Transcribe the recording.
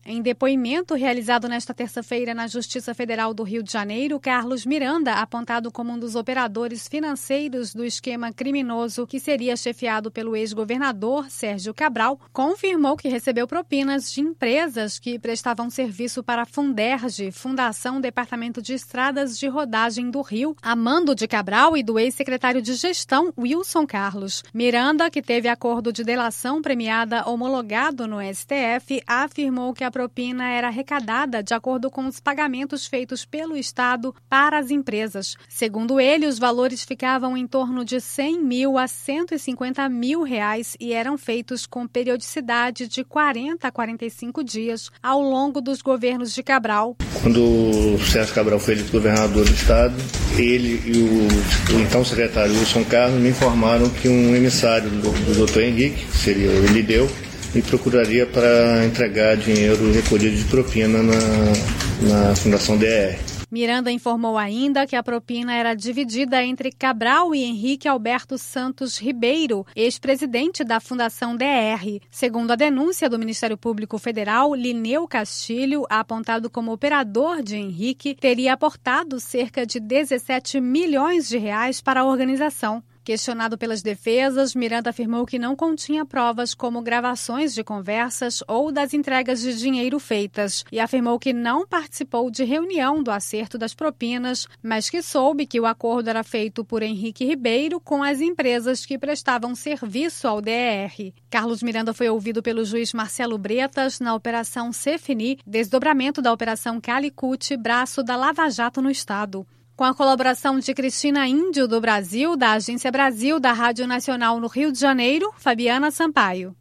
Em depoimento realizado nesta terça-feira na Justiça Federal do Rio de Janeiro, Carlos Miranda, apontado como um dos operadores financeiros do esquema criminoso que seria chefiado pelo ex-governador Sérgio Cabral, confirmou que recebeu propinas de empresas que prestavam serviço para a Funderge, Fundação Departamento de Estradas de Rodagem do Rio, a mando de Cabral e do ex-secretário de Gestão, Wilson Carlos. Miranda, que teve acordo de delação premiada homologado no STF, afirmou que a propina era arrecadada de acordo com os pagamentos feitos pelo Estado para as empresas. Segundo ele, os valores ficavam em torno de 100 mil a 150 mil reais e eram feitos com periodicidade de 40 a 45 dias ao longo dos governos de Cabral. Quando o Sérgio Cabral foi eleito governador do Estado, ele e o então secretário Wilson Carlos me informaram que um emissário do Dr. Henrique, que seria o Elideu, me procuraria para entregar dinheiro recolhido de propina na Fundação DER. Miranda informou ainda que a propina era dividida entre Cabral e Henrique Alberto Santos Ribeiro, ex-presidente da Fundação DR. Segundo a denúncia do Ministério Público Federal, Lineu Castilho, apontado como operador de Henrique, teria aportado cerca de 17 milhões de reais para a organização. Questionado pelas defesas, Miranda afirmou que não continha provas como gravações de conversas ou das entregas de dinheiro feitas e afirmou que não participou de reunião do acerto das propinas, mas que soube que o acordo era feito por Henrique Ribeiro com as empresas que prestavam serviço ao DR. Carlos Miranda foi ouvido pelo juiz Marcelo Bretas na Operação Cefini, desdobramento da Operação Calicut, braço da Lava Jato no Estado. Com a colaboração de Cristina Índio, do Brasil, da Agência Brasil da Rádio Nacional no Rio de Janeiro, Fabiana Sampaio.